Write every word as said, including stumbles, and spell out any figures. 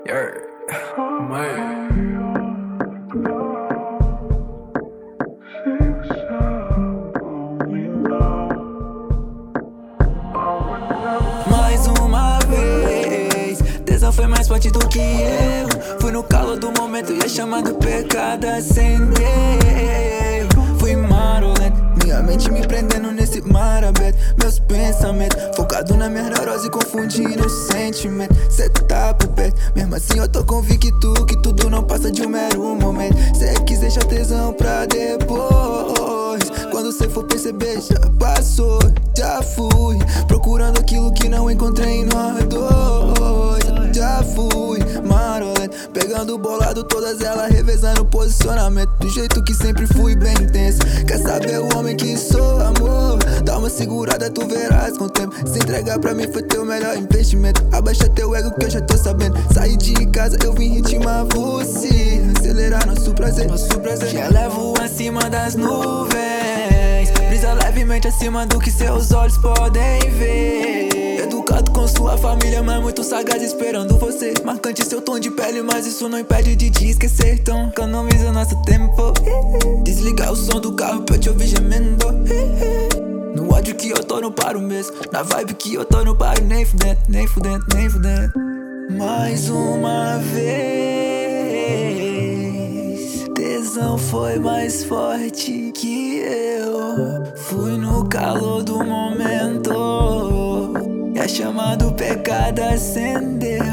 Yeah, man. Mais uma vez, tesão foi mais forte do que eu. Fui no calor do momento e a chama do pecado acendeu. Fui marolento, minha mente me prendendo nesse mar aberto. Meus pensamentos focado na minha neurose, confundindo o sentimento. Cê tá por perto, mesmo assim eu tô convicto que tudo não passa de um mero momento. Cê quis deixar tesão pra depois, quando cê for perceber já passou. Já fui procurando aquilo que não encontrei em nós dois. Já fui marolento, pegando bolado todas elas, revezando o posicionamento. Do jeito que sempre fui bem intenso. Quer saber o homem que sou, amor? Dá uma segurada, tu verás com o tempo. Se entregar pra mim foi teu melhor investimento. Abaixa teu ego que eu já tô sabendo. Saí de casa, eu vim ritmar você, acelerar nosso prazer, nosso prazer. Já levo acima das nuvens, brisa levemente acima do que seus olhos podem ver. Educado com sua família, mas muito sagaz esperando você. Marcante seu tom de pele, mas isso não impede de te esquecer. Então economiza nosso tempo. Desligar o som do carro pra eu te ouvir gemendo. No ódio que eu tô não paro mesmo, na vibe que eu tô não paro nem fudendo, nem fudendo, nem fudendo. Mais uma vez, tesão foi mais forte que eu. Fui no calor do momento e a chama do pecado acendeu.